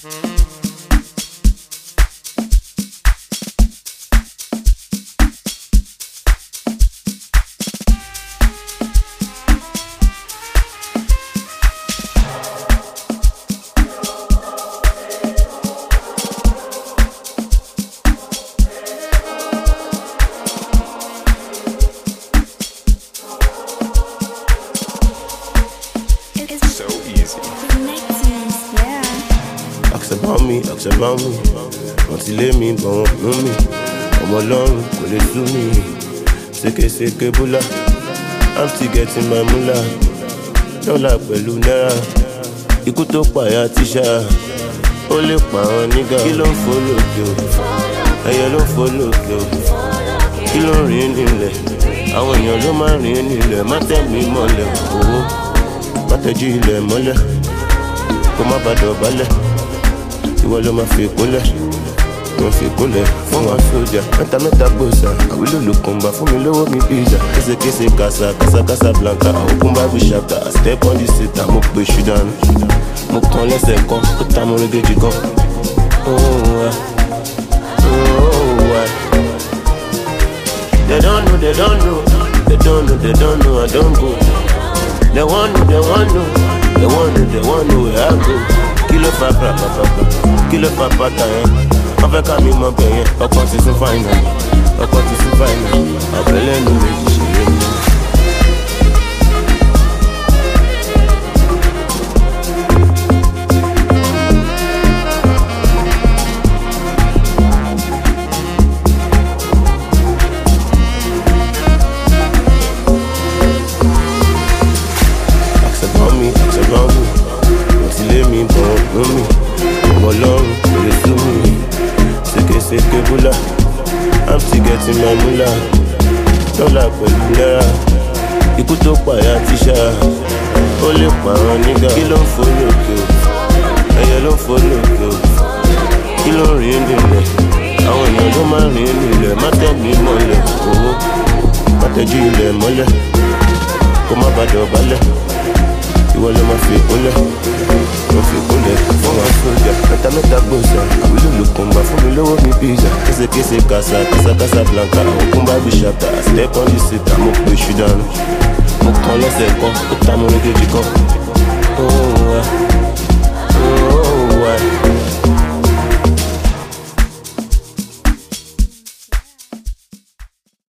Ask about me, wọ́n ti lé mi bọ̀ wọ́n mú mi. Ọmọ Ọlọ́run kò lè sú mi. Sékèsékè búlá, I'm still getting my mula. Dọ́là pẹ̀lú náírà, ikú tó pààyà tíṣà. Ó lè pa àwọn nígà. Kí ló ń fò lókè o? Ẹyẹ ló ń fò lókè o. Kí ló ń rìn nílẹ̀? Àwọn èèyàn ló máa ń rìn nílẹ̀. Má tẹ̀ mí mọ́lẹ̀ owó, má tẹ̀jú ilẹ̀ mọ́lẹ̀. Kó má bàa dọ̀bálẹ̀. Ìwọ ló máa fi kúnlẹ̀, wọ́n fi kúnlẹ̀ fún wa sójà. Mẹ́ta gbòòsà, àwílò ló kàn bá fún mi lówó mi pizza. Késekése kásá blanca, òkun bá bí ṣàkà. Step on the seat, mo pe ṣùdánù. Mo kàn lẹ́sẹ̀ kan, ó ta mo régéjì kan. They don't know, they don't know, they don't know, they don't know, I don't go. They want know, they want know, they want know, they want know where I go. Kilo fa kilo fa pata yẹn. Wọ́n fẹ́ ká mi mọ bẹ̀ yẹn. Ọkàn ti sún fáìnà, ọkàn ti sún fáìnà. Àbẹ̀lẹ̀ nu méjì ṣeré mi. Ọmọ Ọlọ́run kò lè sú mi. Sékèsékè búlá, I'm still getting my mula. Dọ́là pẹ̀lú náírà, ikú tó pààyà tíṣà. Ó lè pa àwọn nígà. Kí ló ń fò lókè o? Ẹyẹ ló ń fò lókè o. Kí ló ń rìn nílẹ̀? Àwọn èèyàn ló máa ń rìn nílẹ̀. Má tẹ̀ mí mọ́lẹ̀ owó, má tẹ̀jú ilẹ̀ mọ́lẹ̀. Kó má bàa dọ̀bálẹ̀. Ìwọ ló máa fi kúnlẹ̀, wọ́n fi kúnlẹ̀ fún wa sójà. Mẹ́ta gbòòsà, àwílò ló kàn bá fún mi lówó mi pizza. Késekése kásá blanca, òkun bá bí ṣàkà. Step on the seat, mo pe ṣùdánù. Mo kàn lẹ́sẹ̀ kan, ó ta mo régéjì kan.